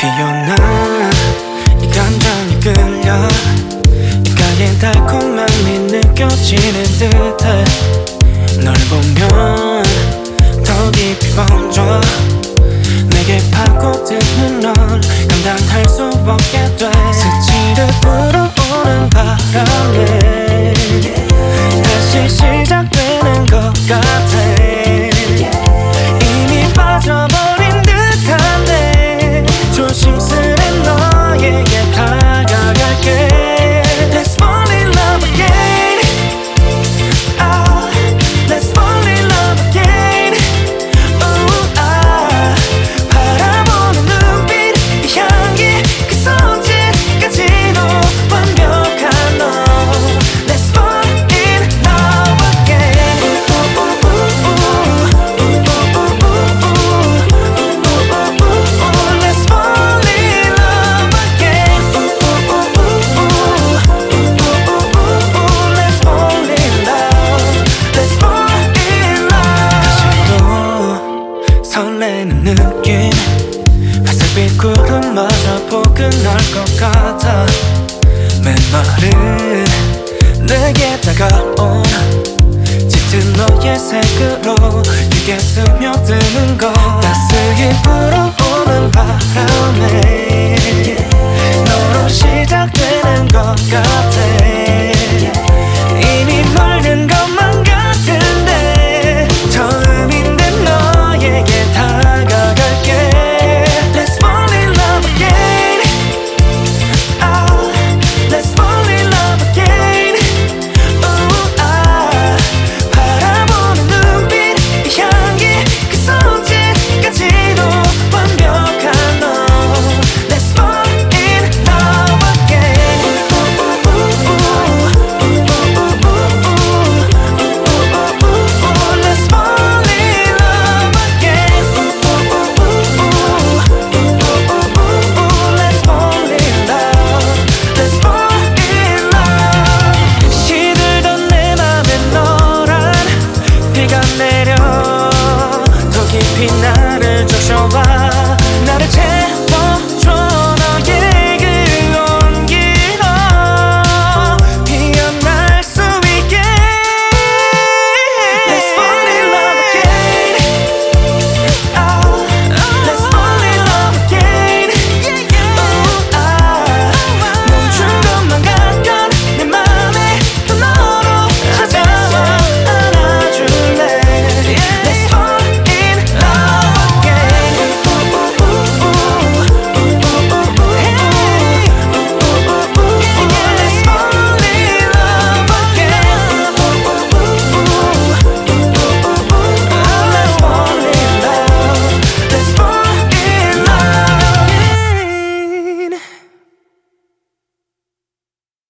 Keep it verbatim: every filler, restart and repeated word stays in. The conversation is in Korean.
피어나 이 감정이 끌려 입가에 달콤함이 느껴지는 듯해. 널 보면 더 깊이 번져 내게 파고드는 널 감당할 수 없게 돼. 스치듯 불어오는 바람에 다시 시작되는 것 같아. 이미 빠져버린 듯한데 조심스레 너에게 다가갈게. Let's fall in love again. Ah, let's fall in love again. Ooh, ah, 바라보는 눈빛, 이 향기, 그 손짓까지도 완벽한 너. Let's fall in love again. Ooh, ooh, ooh, ooh, ooh, ooh, ooh, ooh, ooh, ooh. Let's fall in love again. Ooh, ooh, ooh, ooh, ooh, ooh, ooh. Let's fall in love. Let's fall in love. 다시 또 설레는 느낌. 회색빛 구름마저 포근할 것 같아. 맨발은 내게 다가온 짙은 너의 색으로 깊게 스며드는 것. 따스히 불어오는 바람에 너로 시작되는 것 같아. 이미 물든 것만 같은데 처음인 듯 너에게 다가갈게. Let's fall in love again. Ah, let's fall in love again. Ooh, ah, 바라보는 눈빛, 이 향기, 그 손짓까지도 완벽한 너. Let's fall in love again. Ooh, ooh, ooh, ooh, ooh, ooh, ooh, ooh, ooh, ooh. Let's fall in love again. Ooh, ooh, ooh, ooh, ooh, ooh, ooh. Let's fall in love. Let's fall in love. 시들던 내 맘에 너란 비가 내려 더 깊이 나를 적셔봐. 나를 채